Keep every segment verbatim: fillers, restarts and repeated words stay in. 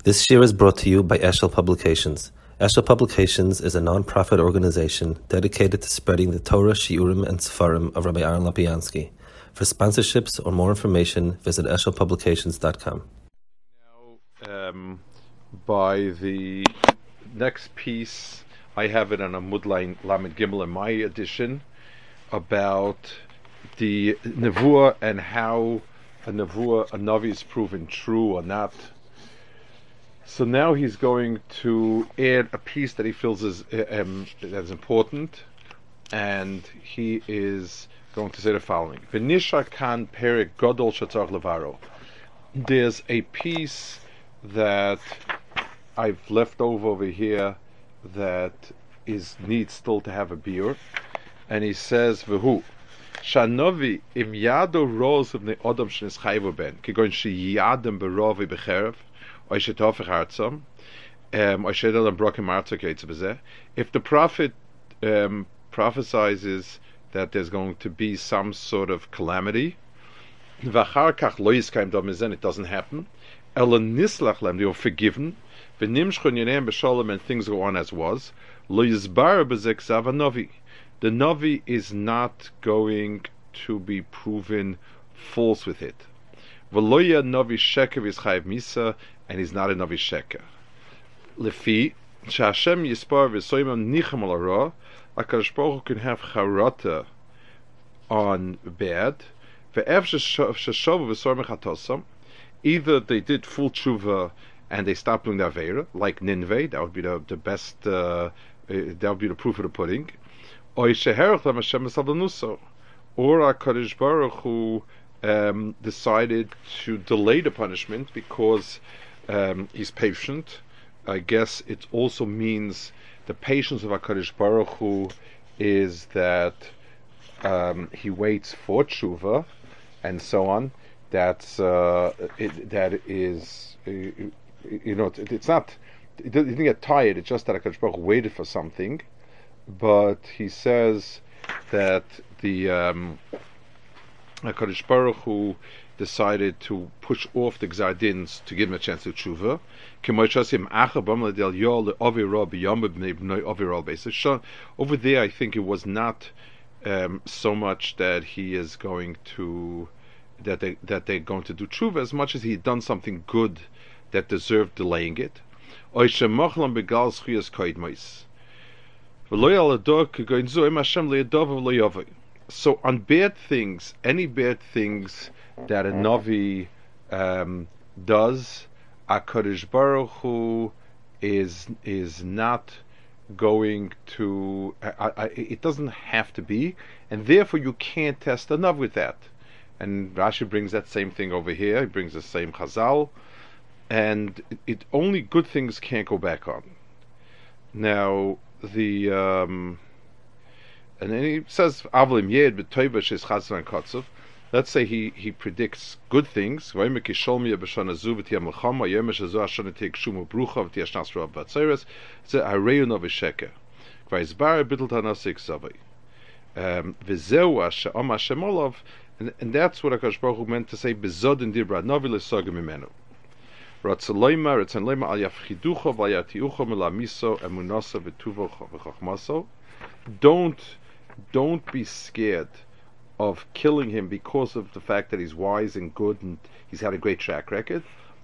This year is brought to you by Eshel Publications. Eshel Publications is a non-profit organization dedicated to spreading the Torah, Shiurim, and Sefarim of Rabbi Aaron Lopiansky. For sponsorships or more information, visit eshel publications dot com. Now, um, by the next piece, I have it on a Mudline Lamed Gimel in my edition about the Nevuah and how a Nevuah, a Navi is proven true or not. So now he's going to add a piece that he feels is um, that's important, and he is going to say the following: V'nisha kan perek gadol shetzarach levaro. There's a piece that I've left over over here that is needs still to have a beer, and he says v'hu shanovi im yado roz of the odom shenis chayvu ben kigon she yadem berovi becherev. If the prophet um, prophesizes that there's going to be some sort of calamity, it doesn't happen. They are forgiven, and things go on as was. The Navi is not going to be proven false with it. V'loya Navi sheker is chayav misa, and he's not a Navi sheker. Lefi she'Hashem yispar v'soymam nichem al hara, HaKadosh Baruch Hu can have charata on bad. Ve'ev sheshovu v'sor mechatosam, either they did full tshuva and they stopped doing the avera, like Ninveh, that would be the, the best, uh, that would be the proof of the pudding. Or sheherach lam Hashem esavlanuso, or HaKadosh Baruch Hu Um, decided to delay the punishment because um, he's patient. I guess it also means the patience of HaKadosh Baruch Hu is that um, he waits for tshuva and so on. That's uh, it, that is uh, you know it, it's not it didn't get tired. It's just that HaKadosh Baruch Hu waited for something, but he says that the um, HaKadosh Baruch Hu decided to push off the Gzar Dins to give him a chance to tshuva. Over there, I think it was not um, so much that he is going to that they that they're going to do tshuva as much as he had done something good that deserved delaying it. So on bad things, any bad things that a Navi um, does, HaKadosh Baruch Hu is is not going to. I, I, it doesn't have to be, and therefore you can't test a Navi with that. And Rashi brings that same thing over here. He brings the same Chazal, and it, it only good things can't go back on. Now the. Um, And then he says, "Avlim yed b'toiva she's chazran kotzav." Let's say he, he predicts good things. V'ayim kisholmiya b'shana zu v'tiyam l'chama yom shezu hashana teik shumu brucha v'tiyash nasra b'atzeres ze hareyu no v'sheker v'ayizbar bittul tanasik zavay v'zeu asher om Hashem olav, and that's what HaKadosh Baruch Hu meant to say bezod in dibra navi l'sogim imenu ratzaloyma ratzaloyma al yafchiducha v'ayatiucha milamiso emunasa v'tuvo v'chachmaso. Don't Don't be scared of killing him because of the fact that he's wise and good and he's had a great track record.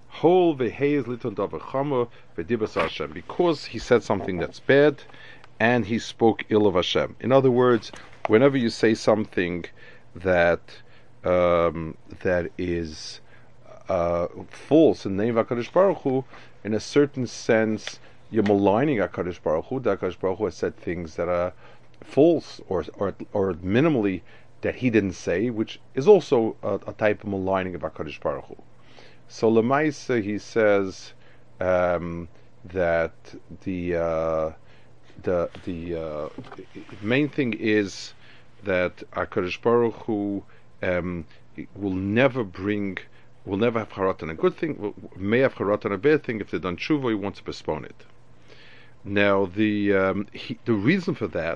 Because he said something that's bad and he spoke ill of Hashem. In other words, whenever you say something that um, that is uh, false in the name of HaKadosh Baruch Hu, in a certain sense, you're maligning HaKadosh Baruch Hu. HaKadosh Baruch Hu has said things that are false or or or minimally that he didn't say, which is also a, a type of maligning of HaKadosh Baruch Hu. So Lemaisa, he says um, that the uh, the the uh, main thing is that HaKadosh Baruch Hu um, will never bring, will never have charat on a good thing, may have charat on a bad thing. If they've done tshuva, he wants to postpone it. Now the um, he, the reason for that.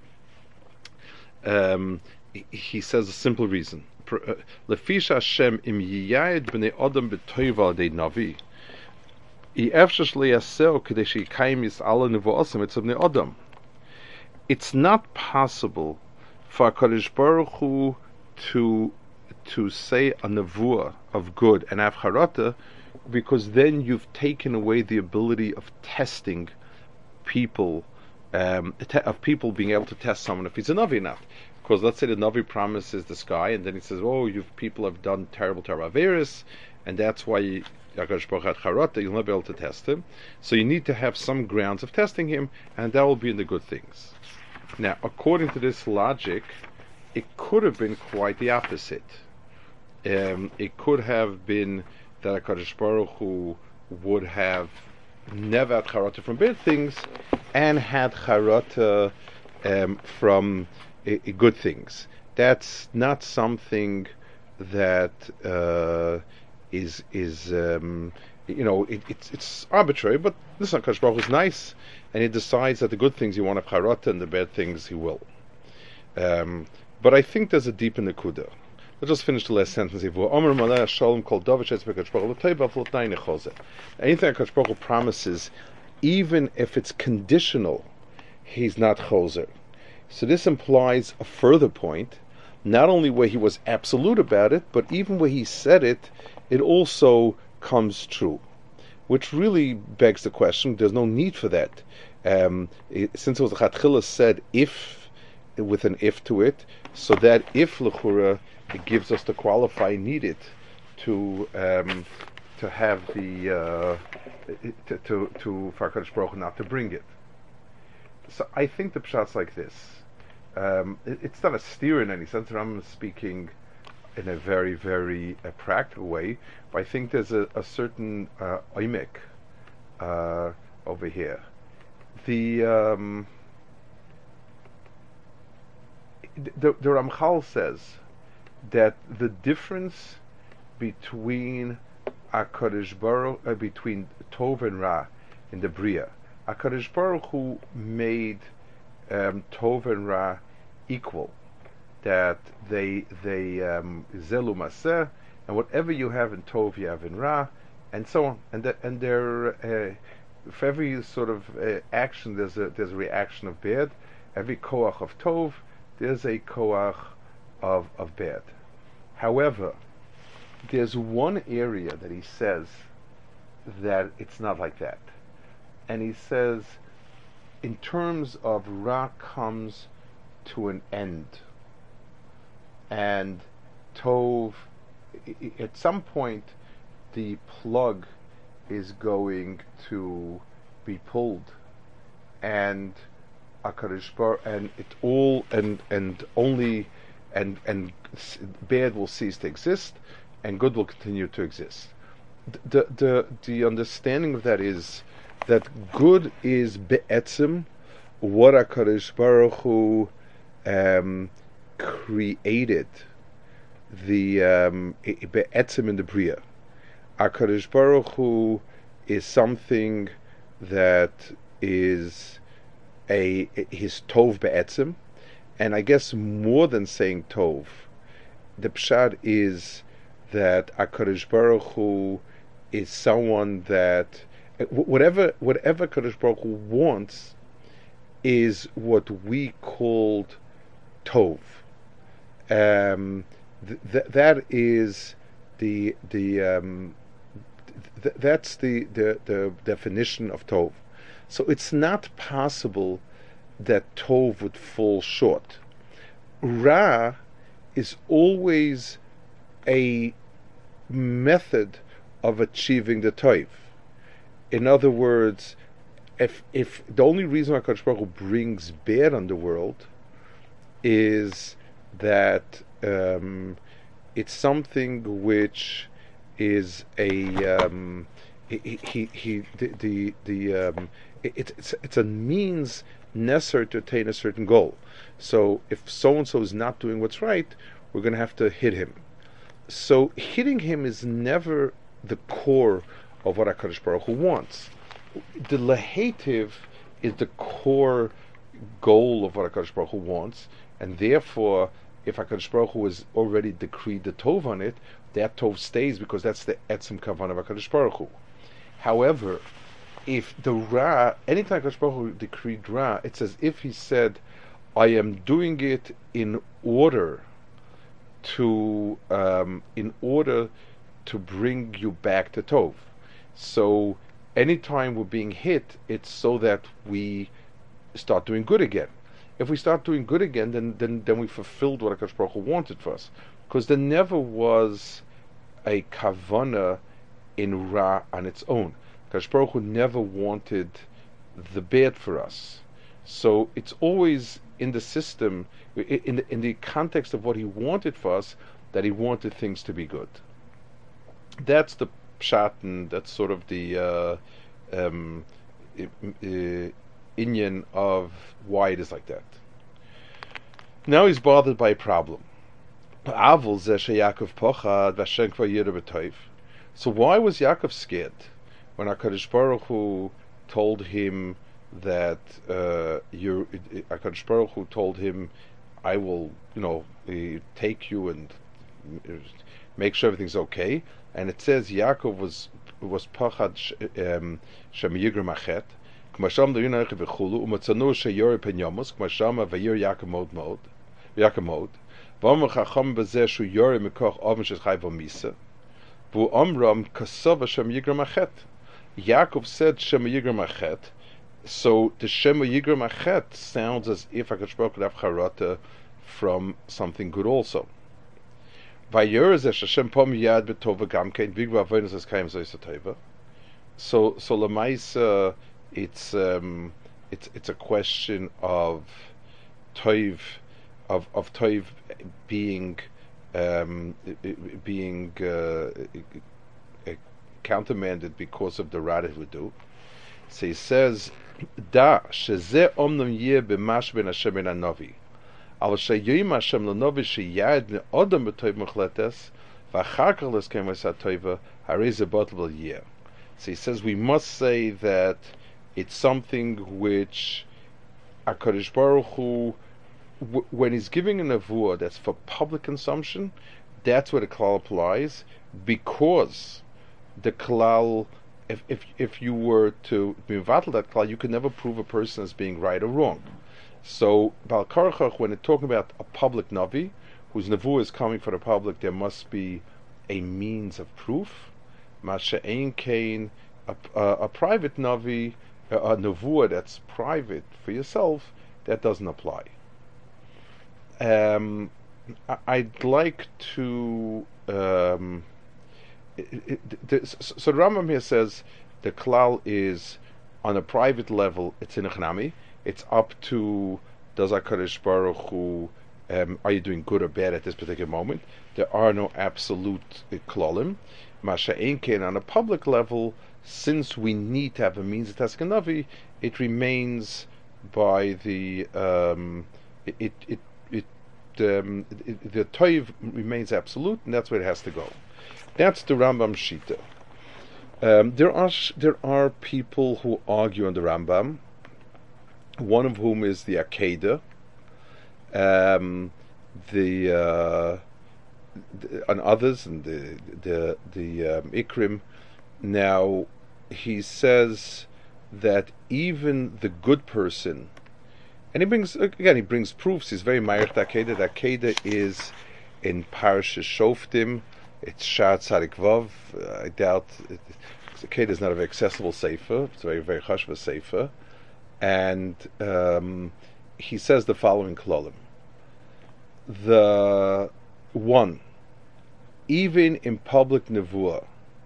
Um, he says a simple reason. Lefisha Hashem im yiyayed b'nei adam b'toiva de navi. It's not possible for HaKadosh Baruch Hu to to say a nevuah of good and have charata, because then you've taken away the ability of testing people, um, te- of people being able to test someone if he's a Navi or not. Because let's say the Navi promises the sky, and then he says, oh, you people have done terrible, terrible averis, and that's why HaKadosh Baruch Hu had charata, you'll not be able to test him. So you need to have some grounds of testing him, and that will be in the good things. Now, according to this logic, it could have been quite the opposite. Um, it could have been that HaKadosh Baruch Hu would have never had charata from bad things and had charata um, from uh, good things. That's not something that uh, is is um, you know it, it's it's arbitrary. But listen, HaKadosh Baruch Hu is nice, and he decides that the good things he want to have charata and the bad things he will. Um, but I think there's a deeper nekuda. Let's just finish the last sentence. Anything HaKadosh Baruch Hu promises, even if it's conditional, he's not choser. So this implies a further point, not only where he was absolute about it, but even where he said it, it also comes true. Which really begs the question, there's no need for that. Um, it, since it was Chatchila said if, with an if to it, so that if l'chura, it gives us the qualifier needed to um, to have the uh, to to, to for HaKadosh Baruch Hu not to bring it. So I think the pshat's like this. Um, it, it's not a steer in any sense, and I'm speaking in a very very uh, practical way. But I think there's a, a certain uh, oimek uh, over here. The um, the, the Ramchal says that the difference between HaKadosh Baruch uh, between Tov and Ra in the Bria, HaKadosh Baruch Hu made um, Tov and Ra equal, that they they um, zelu maseh, and whatever you have in Tov you have in Ra, and so on, and that, and they're uh, for every sort of uh, action there's a there's a reaction of bad. Every koach of Tov there's a koach of of bad. However, there's one area that he says that it's not like that, and he says, in terms of Ra comes to an end, and Tov, I- I- at some point, the plug is going to be pulled, and HaKadosh Baruch, and it all and and only and and bad will cease to exist, and good will continue to exist. The the the understanding of that is that good is be'etzim, what HaKadosh Baruch Hu um, created, the um, be'etzim in the Bria. HaKadosh Baruch Hu is something that is a his tov be'etzim, and I guess more than saying tov, the pshat is that HaKadosh Baruch Hu is someone that whatever whatever HaKadosh Baruch Hu wants is what we called tov. Um, th- th- that is the the um, th- that's the, the the definition of tov. So it's not possible that tov would fall short. Ra is always a method of achieving the tov. In other words, if if the only reason HaKadosh Baruch Hu brings bad on the world is that um, it's something which is a um, he, he he the the, the um, it, it's it's a means necessary to attain a certain goal. So if so and so is not doing what's right, we're going to have to hit him. So hitting him is never the core of what HaKadosh Baruch Hu wants. The lehetiv is the core goal of what HaKadosh Baruch Hu wants, and therefore, if HaKadosh Baruch Hu has already decreed the tov on it, that tov stays because that's the etzim kavan of HaKadosh Baruch Hu. However, if the Ra, anytime Kadosh Baruch Hu decreed Ra, it's as if he said, I am doing it in order to um, in order to bring you back to Tov. So anytime we're being hit, it's so that we start doing good again. If we start doing good again, then then, then we fulfilled what HaKadosh Baruch Hu wanted for us. Because there never was a kavanah in Ra on its own. HaKadosh Baruch Hu never wanted the bad for us. So it's always in the system, in the, in the context of what he wanted for us, that he wanted things to be good. That's the pshat, and that's sort of the uh, um, uh, inyan of why it is like that. Now he's bothered by a problem. So why was Yaakov scared when HaKadosh Baruch Hu told him that uh, you, HaKadosh Baruch Hu told him, I will, you know, uh, take you and uh, make sure everything's okay. And it says Yaakov was was pachad shem yigrem achet, k'masham do'yinach v'chulu u'matzanu sheyori penyomus k'masham v'yir Yaakov mod mod Yaakov mod v'amr chacham b'zeh shu yori mikoch oven shechai v'misa v'amram kasava shem yigrem achet. Yaakov said shem yigrem achet. So the Shema Yigrem Achet sounds as if HaKadosh Baruch Hu could have charata from something good also. So so lemaisa, it's um, it's it's a question of toiv, of of toiv being um, being uh, countermanded because of the ra that we do. So he says, Da sheze omnam yeh b'mash ben Hashem ben hanavi, al sheyoyim Hashem l'novi sheyad ne'odam b'toiv muchletes v'achar kach l'skem v'sat toiva harei ze botel yeh. So he says we must say that it's something which HaKadosh Baruch Hu, w- when he's giving a nevuah that's for public consumption, that's where the klal applies, because the klal, If, if if you were to be mevatel that klal, you could never prove a person as being right or wrong. So, Bal Karchach, when it's talking about a public navi, whose nevuah is coming for the public, there must be a means of proof. Masha ein kain, a, a, a private navi, a, a nevuah that's private for yourself, that doesn't apply. Um, I, I'd like to. Um, It, it, the, so the Rambam here says the klal is on a private level. It's in a chnami. It's up to does HaKadosh Baruch Hu, um, are you doing good or bad at this particular moment? There are no absolute uh, klalim. Masha ein kein, on a public level, since we need to have a means of testing navi, it remains by the um, it it it, it, um, it the toiv remains absolute, and that's where it has to go. That's the Rambam Shita. Um, there are sh- there are people who argue on the Rambam. One of whom is the Akeda, um, the, uh, the and others, and the the the um, Ikrim. Now he says that even the good person, and he brings again he brings proofs. He's very ma'ir Akeda. The Akeda is in Parashas Shoftim. It's Shar Tzadik Vav. I doubt it, the Akeda is not a very accessible sefer. It's a very very chashva sefer, and um, he says the following klolim. The one, even in public nevuah,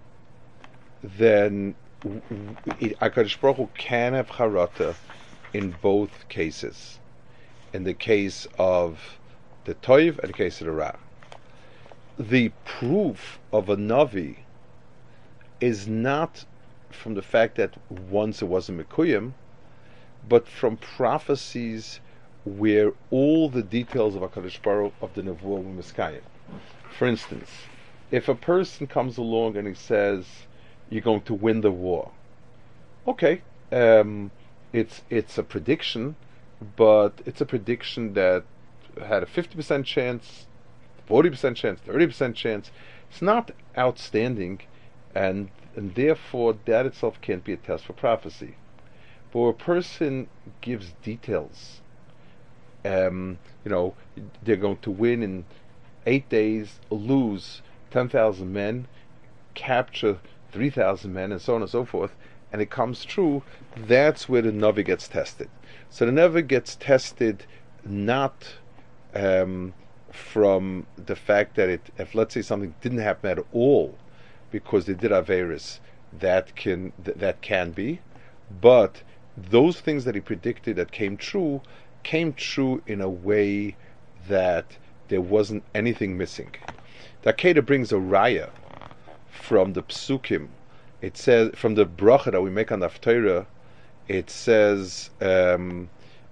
then HaKadosh Baruch Hu can have charata in both cases. In the case of the toiv and the case of the ra. The proof of a navi is not from the fact that once it was a mekuyim, but from prophecies where all the details of HaKadosh Baruch of the nevuah were miskayim. For instance, if a person comes along and he says, "You're going to win the war," okay, um, it's it's a prediction, but it's a prediction that had a fifty percent chance. forty percent chance, thirty percent chance. It's not outstanding, and and therefore that itself can't be a test for prophecy. But a person gives details. Um, you know, they're going to win in eight days, lose ten thousand men, capture three thousand men, and so on and so forth, and it comes true. That's where the Navi gets tested. So the Navi gets tested not um, from the fact that it, if let's say something didn't happen at all because they did Averis, that can th- that can be, but those things that he predicted that came true came true in a way that there wasn't anything missing. The Akedah brings a raya from the psukim. It says, from the bracha that we make on the Haftarah, it says, um,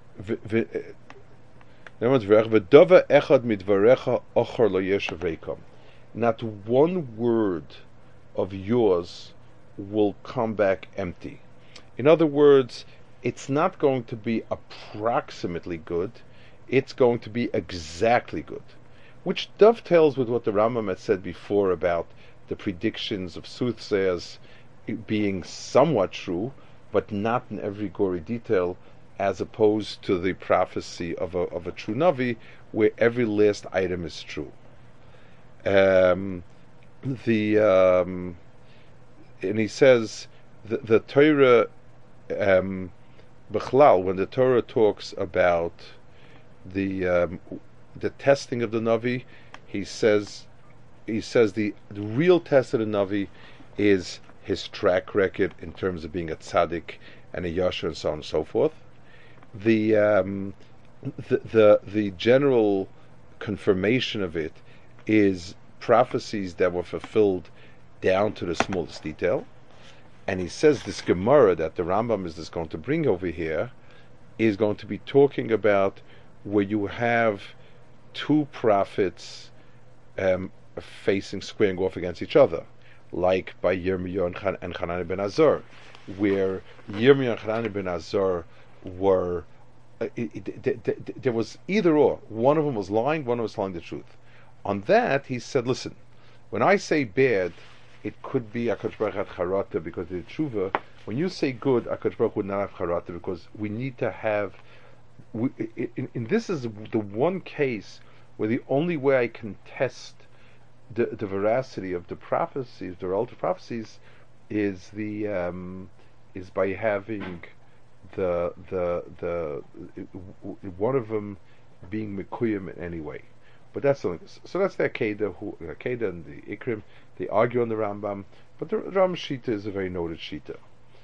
not one word of yours will come back empty. In other words, it's not going to be approximately good, it's going to be exactly good. Which dovetails with what the Rambam had said before about the predictions of soothsayers being somewhat true, but not in every gory detail, as opposed to the prophecy of a, of a true Navi, where every last item is true. Um, the um, and he says the, the Torah, um, Bechlal, when the Torah talks about the um, the testing of the Navi, he says he says the, the real test of the Navi is his track record in terms of being a tzaddik and a yasher and so on and so forth. The um, the, the the general confirmation of it is prophecies that were fulfilled down to the smallest detail. And he says this Gemara that the Rambam is just going to bring over here is going to be talking about where you have two prophets um, facing, squaring off against each other, like by Yirmiyahu and, Chan- and Hanani ben Azar, where Yirmiyahu and Hanani ben Azar were, uh, it, it, it, it, there was either or. One of them was lying, one of them was telling the truth. On that, he said, listen, when I say bad, it could be HaKadosh Baruch Hu had charata because of the tshuva. When you say good, HaKadosh Baruch Hu would not have charata because we need to have. We, in, in this is the one case where the only way I can test the, the veracity of the prophecies, the relative prophecies, is the um, is by having the the the one of them being mekuyim in any way. But that's something. So that's the Akedah, who Akedah and the Ikrim. They argue on the Rambam, but the Rambam Shita is a very noted Shita.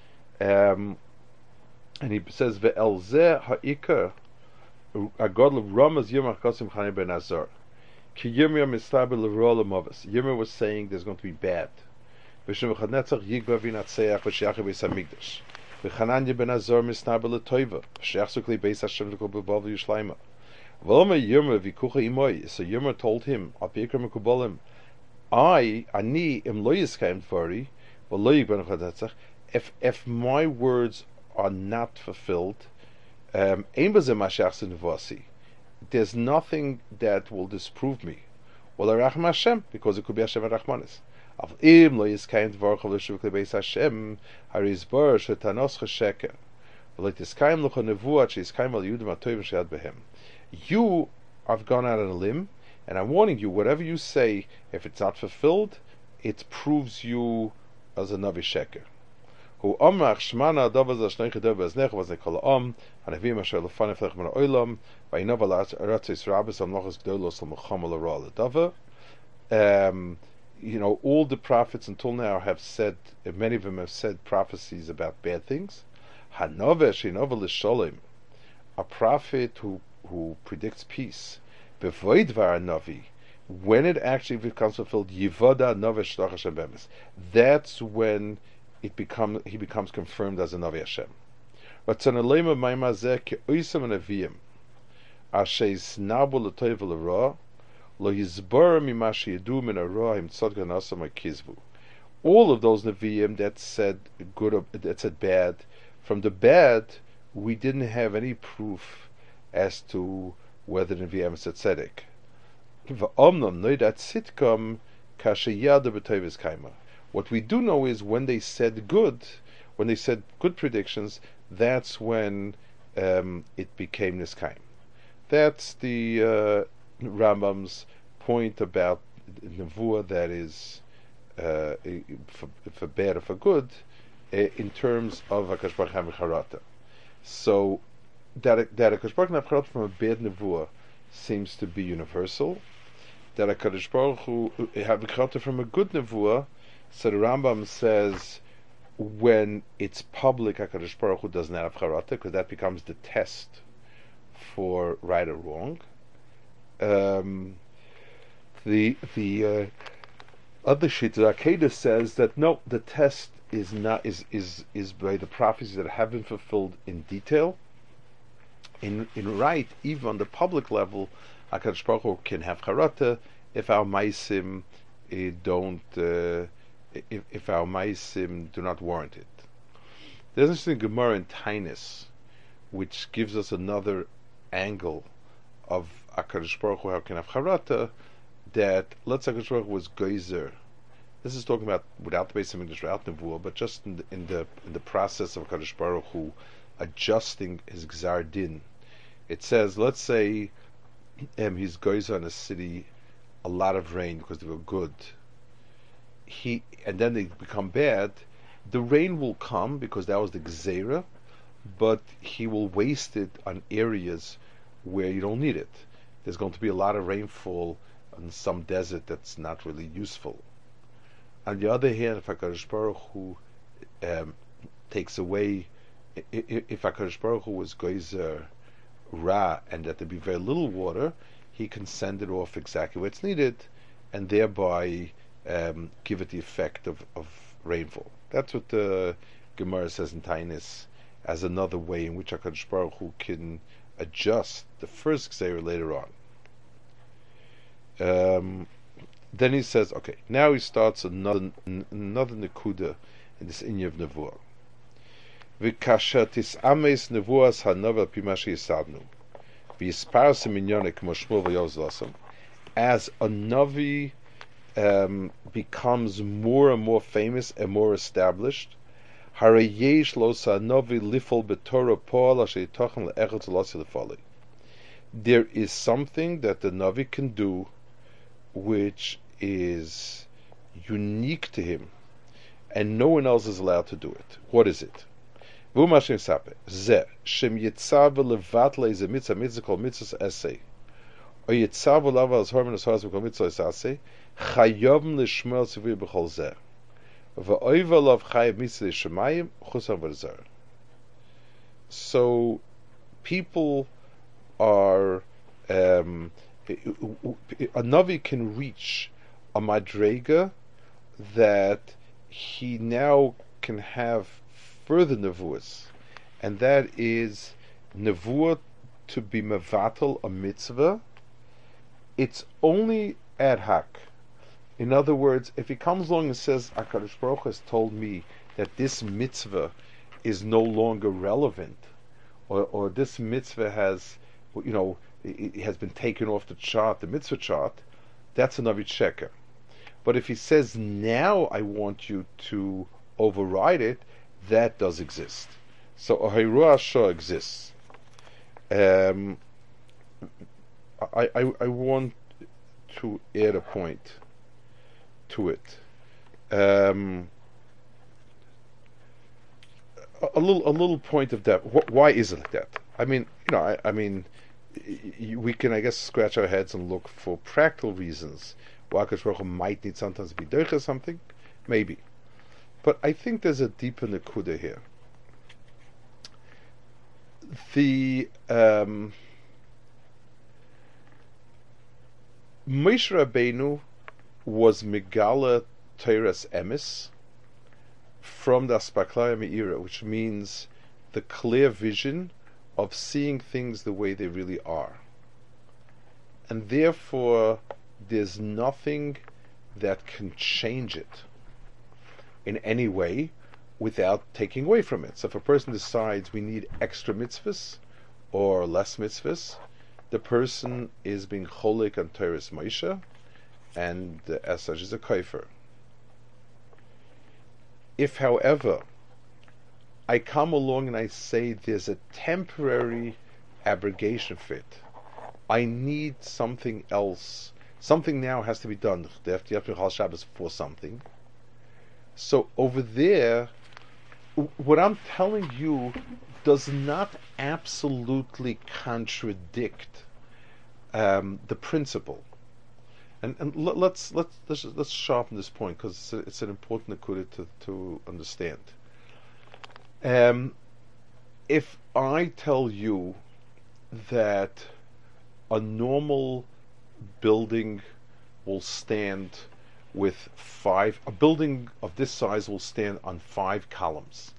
Um, and he says, "Ve'el zeh ha'ikar agod l'ramas Yirmiyah Kasim Hanani ben Azar ki Yirmiyah mistaber l'roa l'movas." Yirmiyah was saying there's going to be bad. V'shem v'chadnetzach yigba v'natseach v'sheach v'beis hamikdash. V'Hanani ben Azar mistaber l'toiva v'sheach suk l'beis Hashem l'kol b'bav v'yishlayma. V'omer Yirmiyah v'kucha imoy. So Yirmiyah told him, "Apikar mekubalim." I, ani, am lo yiskayim dvari, v'lo yigban v'chadetzach. If if my words are not fulfilled, um, ein b'zeh mashiach s'nevasi. There's nothing that will disprove me. Well, Rachman Hashem, because it could be Hashem and Rachmanis. Av im lo yiskayim dvar chav l'shuvuk lebeis Hashem, harizbar shetanos chesheker. V'lo yiskayim l'cha nevuat sheyiskayim al yudim atoyim sheyad behem. You have gone out on a limb, and I'm warning you, whatever you say, if it's not fulfilled, it proves you as a Navi Sheker. Hu amach shmana davaz ashnei chadav aznech was nekol am hanavim asher lefan eflech min ha'olam va'inav alatz aratzis rabbis amlochas gdolos l'mecham l'ra l'dava. Um, you know, all the prophets until now have said, many of them have said prophecies about bad things. Hanove she'inov l'sholim, a prophet who who predicts peace. Bevoidvar Navi, when it actually becomes fulfilled, Yivoda Navi Shlach Hashem Bemis. That's when it become he becomes confirmed as a Navi Hashem. But Tzanalema Maimazeh Ki Oisam Neviim Asheis Nabu L'Toiv L'Ra Lo Yizbar Mimashi Yedu Min Ara Him Tzad Ganasam Akizvu. All of those Neviim that said good or that said bad, from the bad we didn't have any proof as to whether the Nevi'im said tzedek. V'omnam noy that sitcom kasheyada b'toyves kaima. What we do know is when they said good, when they said good predictions, that's when um, it became Niskaim. That's the uh, Rambam's point about Nevuah that is uh, for, for bad or for good uh, in terms of HaKadosh Baruch Hu Charata. So that, that HaKadosh Baruch Hu Charata from a bad Nevuah seems to be universal. That HaKadosh Baruch Hu have Charata from a good Nevuah, so the Rambam says when it's public, HaKadosh Baruch Hu doesn't have Charata, because that becomes the test for right or wrong. Um, the the uh, other sheet, the Akedah says that no, the test is not is is is by the prophecies that have been fulfilled in detail. In in right, even on the public level, HaKadosh Baruch Hu can have Charata if our Maisim uh, don't. Uh, If, if our Maisim do not warrant it. There's an interesting Gemara in Tainus, which gives us another angle of HaKadosh Baruch Hu, how can have Charata, that let's say HaKadosh Baruch Hu was Geyser. This is talking about without the Beis HaMikdash, without Nevuah, but just in the, in the in the process of HaKadosh Baruch Hu adjusting his Gzar Din. It says, let's say um, he's Geyser in a city, a lot of rain because they were good. He and then they become bad. The rain will come because that was the Gzeira, but he will waste it on areas where you don't need it. There's going to be a lot of rainfall in some desert that's not really useful. On the other hand, if HaKadosh Baruch Hu um, takes away, if HaKadosh Baruch Hu was Geyser Ra and that there be very little water, he can send it off exactly where it's needed, and thereby Um, give it the effect of, of rainfall. That's what the Gemara says in Tainus as another way in which HaKadosh Baruch Hu can adjust the first Gzeira later on. Um, then he says, okay, now he starts another n- another Nekuda in this Inyan of Nevuah. V'kasha tis'ames Nevuas ha'nova pimashi yisadnu v'yisparsim minyonik moshmul v'yozlasam. As a Navi Um, becomes more and more famous and more established, there is something that the Navi can do which is unique to him, and no one else is allowed to do it. What is it? Chayovim l'shmel tzivui b'chol zeh, v'oiva lov chayav mitzvah l'shemayim chusar v'rzar. So people are um, a Navi can reach a madrega that he now can have further nevuas, and that is nevuah to be mevatel a mitzvah. It's only ad hoc. In other words, if he comes along and says, HaKadosh Baruch Hu has told me that this mitzvah is no longer relevant, or, or this mitzvah has, you know, it, it has been taken off the chart, the mitzvah chart, that's a Navi Sheker. But if he says, now I want you to override it, that does exist. So a Hiruah Shah exists. Um, I, I, I want to add a point to it. Um, a, a little, a little point of that. Wh- why is it like that? I mean, you know, I, I mean, y- we can, I guess, scratch our heads and look for practical reasons why HaKadosh Baruch Hu might need sometimes to be doich or something, maybe. But I think there's a deeper nekuda here. The um, Moshe Rabbeinu was Megala Teiras Emes from the Aspaklaya Me'ira, which means the clear vision of seeing things the way they really are. And therefore, there's nothing that can change it in any way without taking away from it. So if a person decides we need extra mitzvahs or less mitzvahs, the person is being cholik on Teiras Moshe, and uh, as such is a kaifer. If, however, I come along and I say there's a temporary abrogation for it, I need something else. Something now has to be done. They have to have to Chal Shabbos for something. So over there, what I'm telling you does not absolutely contradict um, the principle. And, and l- let's let's let's let's sharpen this point because it's, it's an important nakuda to to understand. Um, if I tell you that a normal building will stand with five, a building of this size will stand on five columns,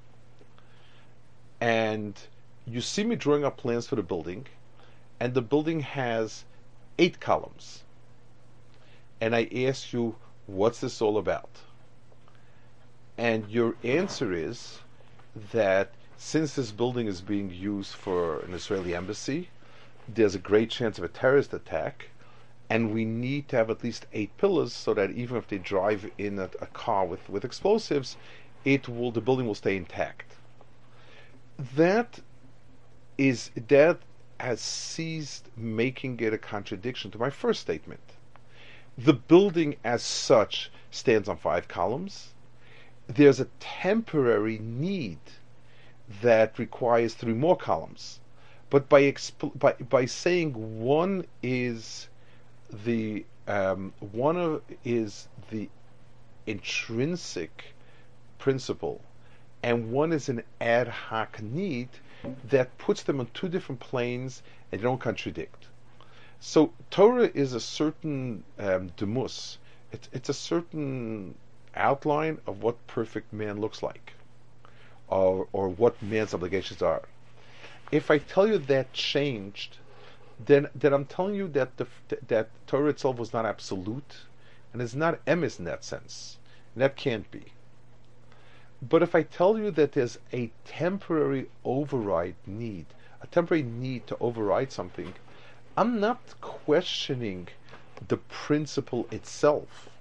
and you see me drawing up plans for the building, and the building has eight columns, and I ask you, what's this all about? And your answer is that since this building is being used for an Israeli embassy, there's a great chance of a terrorist attack, and we need to have at least eight pillars so that even if they drive in a, a car with, with explosives, it will the building will stay intact. That is that has ceased making it a contradiction to my first statement. The building as such stands on five columns. There's a temporary need that requires three more columns. But by exp- by by saying one is the um, one of, is the intrinsic principle, and one is an ad hoc need, that puts them on two different planes and they don't contradict. So Torah is a certain um, demus. It's it's a certain outline of what perfect man looks like, or or what man's obligations are. If I tell you that changed, then then I'm telling you that the that Torah itself was not absolute, and is not emes in that sense. And that can't be. But if I tell you that there's a temporary override need, a temporary need to override something, I'm not questioning the principle itself.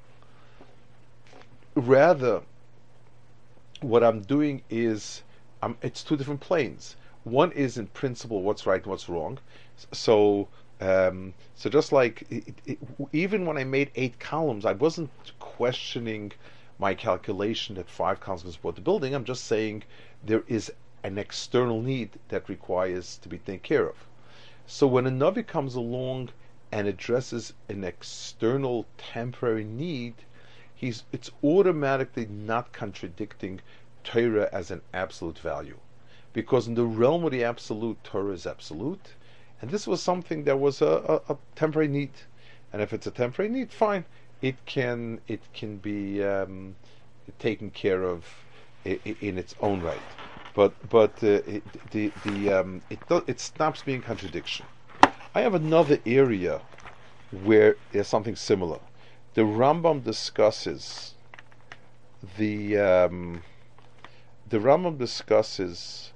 Rather, what I'm doing is, um, it's two different planes. One is in principle what's right and what's wrong. So, um, so just like it, it, even when I made eight columns, I wasn't questioning my calculation that five columns can support the building. I'm just saying there is an external need that requires to be taken care of. So when a Navi comes along and addresses an external temporary need, he's it's automatically not contradicting Torah as an absolute value. Because in the realm of the absolute, Torah is absolute, and this was something that was a, a, a temporary need. And if it's a temporary need, fine. It can it can be um, taken care of in, in its own right, but but uh, it, the the um, it it stops being contradiction. I have another area where there's something similar. The Rambam discusses the um, the Rambam discusses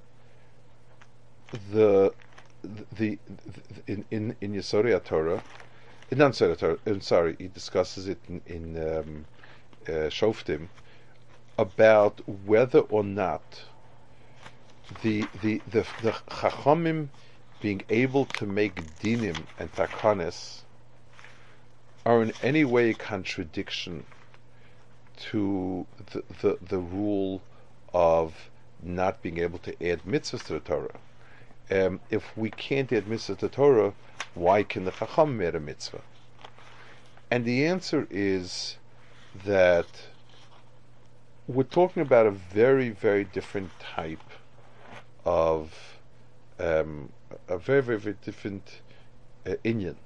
the the, the in in in Yesodei Torah. Not I'm sorry, he discusses it in, in um, uh, Shoftim about whether or not the the the, the Chachamim being able to make dinim and takanes are in any way a contradiction to the, the the rule of not being able to add mitzvahs to the Torah. Um, if we can't add mitzvahs to the Torah, why can the Chacham add a mitzvah? And the answer is that we're talking about a very, very different type of um, a very, very, very different uh, inyan.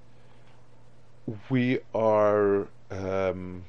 We are um,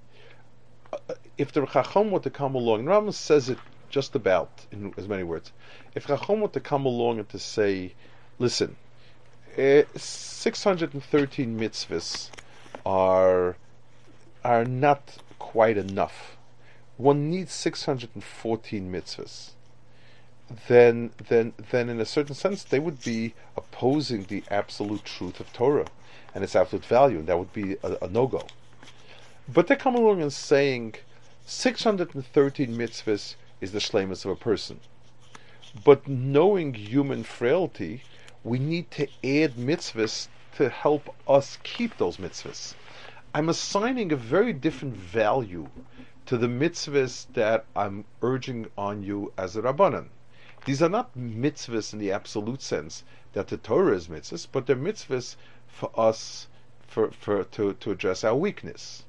if the Chacham were to come along, and Rambam says it just about in as many words. If Chacham were to come along and to say, listen, uh, six hundred thirteen mitzvahs are are not quite enough. One needs six hundred fourteen mitzvahs. Then, then, then, in a certain sense, they would be opposing the absolute truth of Torah and its absolute value, and that would be a, a no-go. But they come along and saying six hundred thirteen mitzvahs is the shlemus of a person. But knowing human frailty, we need to add mitzvahs to help us keep those mitzvahs. I'm assigning a very different value to the mitzvahs that I'm urging on you as a Rabbanan. These are not mitzvahs in the absolute sense that the Torah is mitzvahs, but they're mitzvahs for us for, for to, to address our weakness.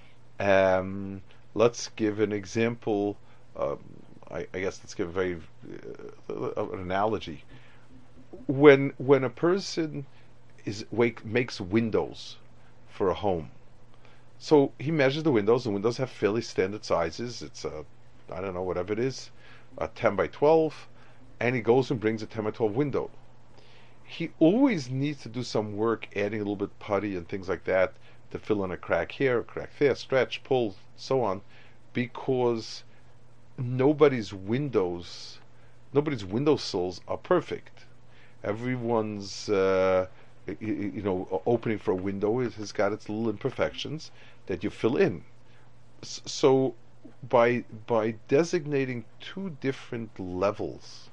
Um, let's give an example. Um, I, I guess let's give a very uh, an analogy. When when a person is wake, makes windows for a home, so he measures the windows. The windows have fairly standard sizes. It's a I don't know whatever it is, a ten by twelve, and he goes and brings a ten by twelve window. He always needs to do some work, adding a little bit putty and things like that to fill in a crack here, a crack there, stretch, pull, so on, because nobody's windows, nobody's windowsills are perfect. Everyone's, uh, you, you know, opening for a window has got its little imperfections that you fill in. So, by by designating two different levels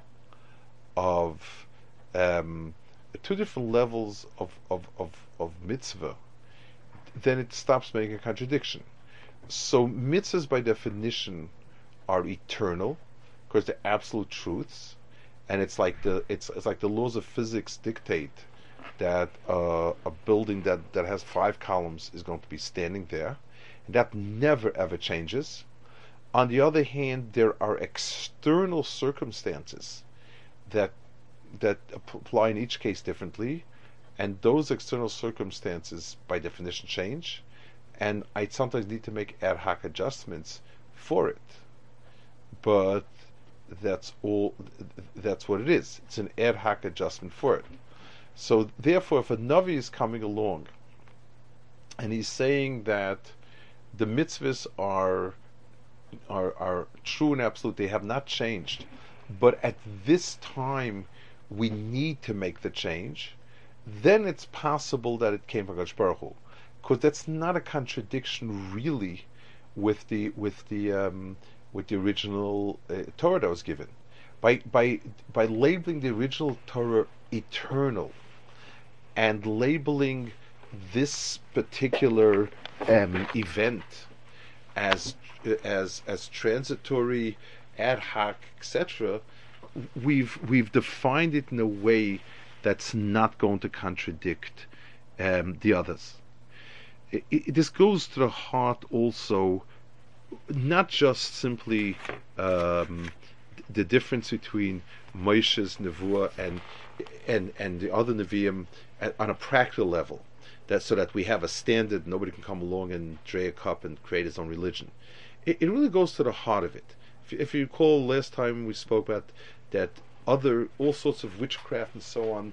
of, um, two different levels of of of, of mitzvah, then it stops making a contradiction. So mitzvahs by definition are eternal because they're absolute truths, and it's like the it's it's like the laws of physics dictate that uh, a building that, that has five columns is going to be standing there, and that never ever changes. On the other hand, there are external circumstances that that apply in each case differently, and those external circumstances by definition change, and I sometimes need to make ad hoc adjustments for it. But that's all. That's what it is. It's an ad hoc adjustment for it. So therefore, if a Navi is coming along and he's saying that the mitzvahs are are are true and absolute, they have not changed, but at this time we need to make the change, then it's possible that it came from HaKadosh Baruch Hu, because that's not a contradiction really with the with the um, with the original uh, Torah that was given. By by by labeling the original Torah eternal and labeling this particular um, event as as as transitory, ad hoc, et cetera, we've we've defined it in a way that's not going to contradict um, the others. It, it, this goes to the heart also, not just simply um, the difference between Moshe's Nevuah and and and the other Nevi'im on a practical level, that so that we have a standard, nobody can come along and dray a cup and create his own religion. It, it really goes to the heart of it. If, if you recall, last time we spoke about that other, all sorts of witchcraft and so on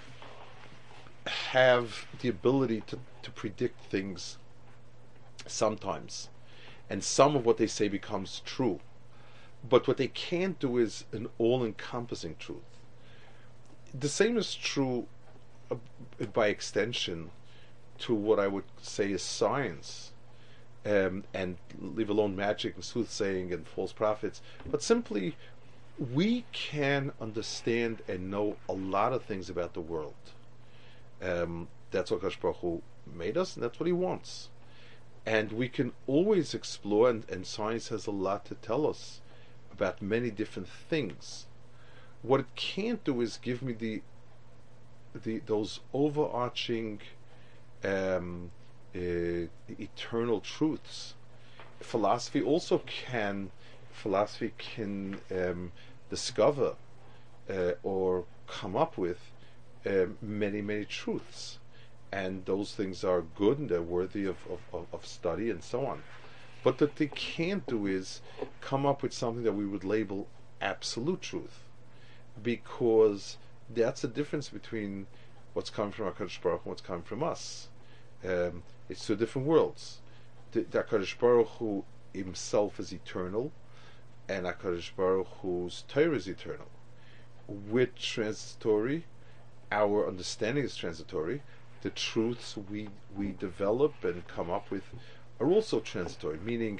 have the ability to, to predict things sometimes, and some of what they say becomes true. But what they can't do is an all-encompassing truth. The same is true uh, by extension to what I would say is science, um, and leave alone magic and soothsaying and false prophets, but simply we can understand and know a lot of things about the world. Um, that's what HaKadosh Baruch Hu made us, and that's what He wants. And we can always explore, and, and science has a lot to tell us about many different things. What it can't do is give me the the those overarching um, uh, eternal truths. Philosophy also can philosophy can um, discover uh, or come up with uh, many many truths, and those things are good and they're worthy of, of, of study and so on. But what they can't do is come up with something that we would label absolute truth, because that's the difference between what's coming from HaKadosh Baruch Hu and what's coming from us. Um, it's two different worlds. The, the HaKadosh Baruch Hu Himself is eternal, and HaKadosh Baruch Hu's Torah is eternal. We're transitory. Our understanding is transitory. The truths we we develop and come up with are also transitory, meaning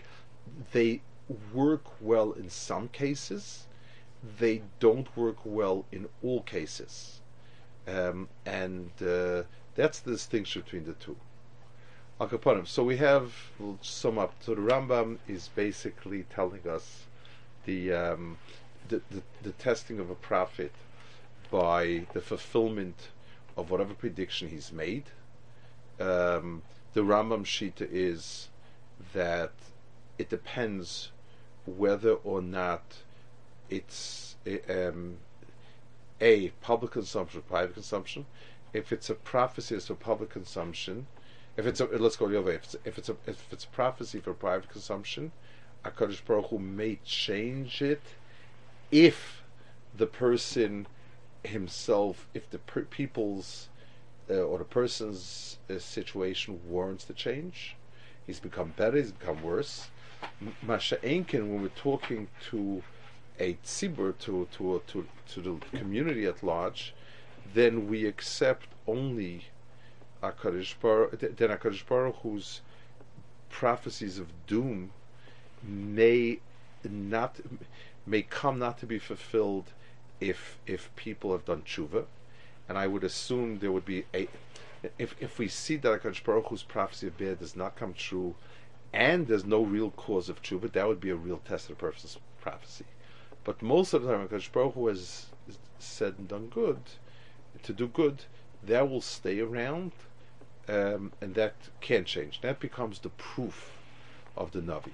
they work well in some cases. They don't work well in all cases, um, and uh, that's the distinction between the two. Akapanim. So we have, we'll sum up. So the Rambam is basically telling us the, um, the, the the testing of a prophet by the fulfillment of whatever prediction he's made. Um, the Rambam Shita is that it depends whether or not it's um, a public consumption or private consumption. If it's a prophecy as for public consumption, if it's a, let's go the other way. If it's, if it's a if it's a prophecy for private consumption, HaKadosh Baruch Hu may change it if the person himself, if the per- people's uh, or the person's uh, situation warrants the change. He's become better. He's become worse. Masha Enkin, when we're talking to a tzibur, to to to to the community at large, then we accept only HaKadosh Baruch, then HaKadosh Baruch Hu's prophecies of doom may not may come not to be fulfilled if if people have done tshuva, and I would assume there would be a if if we see that HaKadosh Baruch Hu's prophecy of Be'er does not come true, and there's no real cause of tshuva, that would be a real test of the person's prophecy. But most of the time, HaKadosh Baruch Hu has said and done good, to do good, that will stay around, um, and that can't change. That becomes the proof of the Navi.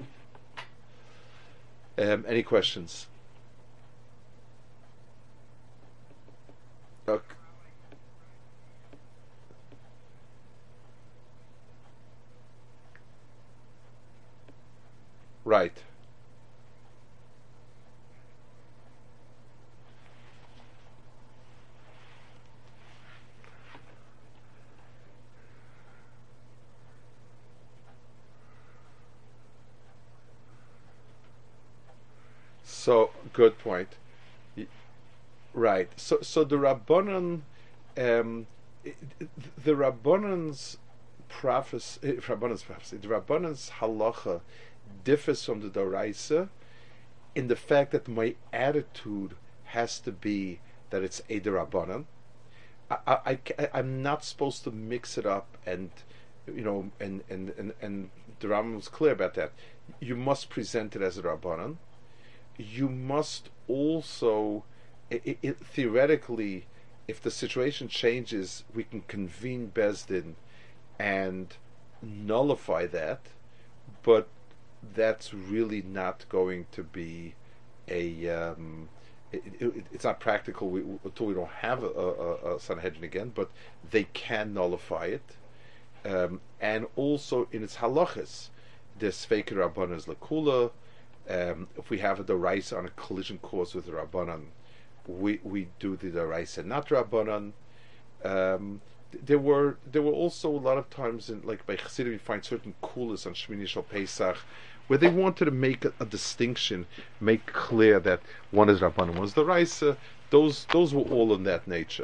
Um, any questions? Okay. Right. So, good point. Right. So, so the Rabbanan, um, the Rabbanan's prophecy, Rabbanan's prophecy, the Rabbanan's halacha differs from the Doraisa in the fact that my attitude has to be that it's a Rabbanan. I, I, I, I'm not supposed to mix it up, and you know, and and and, and the Rambam was clear about that. You must present it as a Rabbanan. You must also, it, it, theoretically, if the situation changes, we can convene Bezdin and nullify that, but that's really not going to be a. Um, it, it, it's not practical we, until we don't have a, a, a Sanhedrin again, but they can nullify it, um, and also in its halachas, the Sveikir Rabbanan is Lakula. Um, if we have a Doraisa on a collision course with the Rabbanan, we we do the Doraisa not Rabbanan. Um, there were there were also a lot of times in like by Chassidim you find certain kulas on Shmini Shal Pesach where they wanted to make a, a distinction, make clear that one is Rabbanan, one is Doraisa. Those those were all in that nature.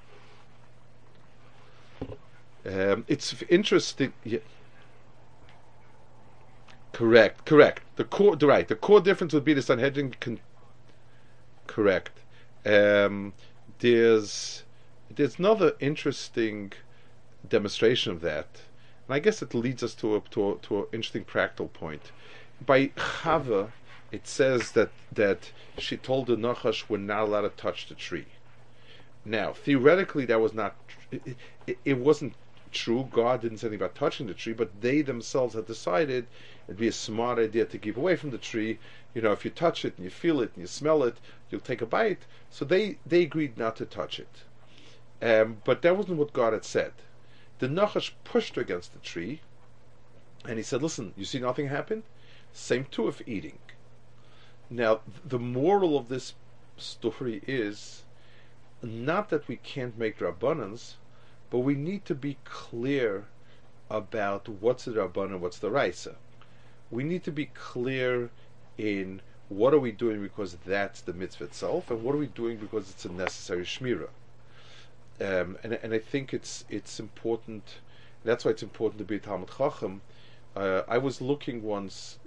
Um, it's interesting. Yeah. Correct, correct. The core, right. The core difference would be the Sanhedrin. Con- correct. Um, there's there's another interesting demonstration of that, and I guess it leads us to a to a, to an interesting practical point. By Chava, it says that that she told the Nachash we're not allowed to touch the tree. Now, theoretically, that was not. It, it, it wasn't true. God didn't say anything about touching the tree, but they themselves had decided it'd be a smart idea to keep away from the tree. You know, if you touch it and you feel it and you smell it, you'll take a bite. So they, they agreed not to touch it. Um, but that wasn't what God had said. The Nachash pushed her against the tree, and he said, listen, you see nothing happen? Same too if eating. Now, the moral of this story is not that we can't make Rabbanans, but we need to be clear about what's the Rabbanan, what's the Raisa. We need to be clear in what are we doing because that's the mitzvah itself, and what are we doing because it's a necessary shmira. Um, and and I think it's it's important. That's why it's important to be a Talmud Chacham. Uh, I was looking once in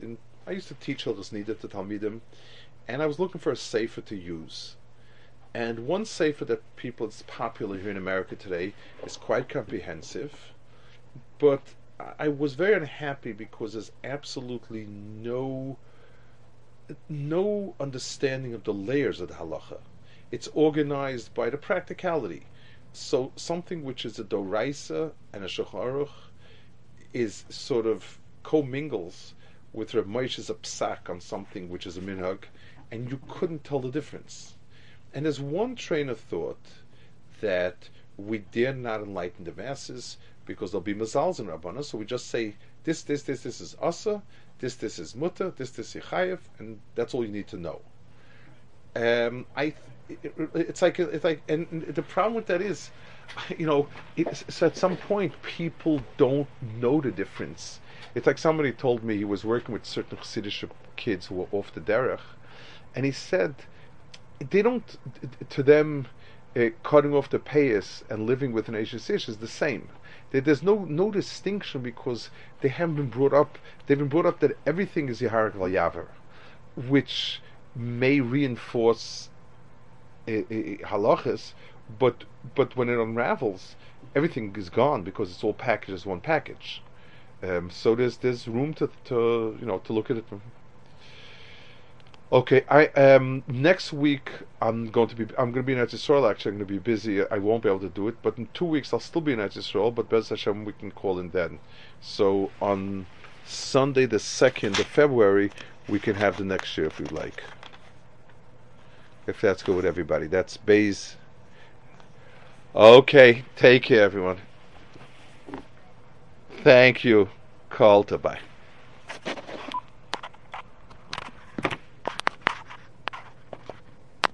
I used to teach Hilchos Nida to Talmidim, and I was looking for a sefer to use. And one sefer that people is popular here in America today is quite comprehensive, but I was very unhappy because there's absolutely no no understanding of the layers of the halacha. It's organized by the practicality. So something which is a doraisa and a shulchan aruch is sort of commingles with Reb Moshe's a psak on something which is a minhag, and you couldn't tell the difference. And there's one train of thought that we dare not enlighten the masses because there'll be mazals in Rabbana, so we just say this, this, this, this is asa, this, this is mutter, this, this is chayev, and that's all you need to know. Um, I, it, it's like, it's like, and the problem with that is, you know, it's, so at some point people don't know the difference. It's like somebody told me he was working with certain Chassidish kids who were off the derech, and he said they don't, to them, uh, cutting off the payas and living with an Eish Ish is the same. There, there's no no distinction because they haven't been brought up. They've been brought up that everything is Yaharik Val Yaver, which may reinforce uh, uh, halachas, but but when it unravels, everything is gone because it's all packaged as one package. Um, so there's there's room to to you know to look at it. Okay, I um next week I'm going to be I'm going to be in Eretz Yisrael. Actually, I'm going to be busy. I won't be able to do it, but in two weeks I'll still be in Eretz Yisrael. But Bez Hashem, we can call in then. So on Sunday the second of February, we can have the next year if you'd like. If that's good with everybody, that's Bez. Okay, take care, everyone. Thank you. Call to bye.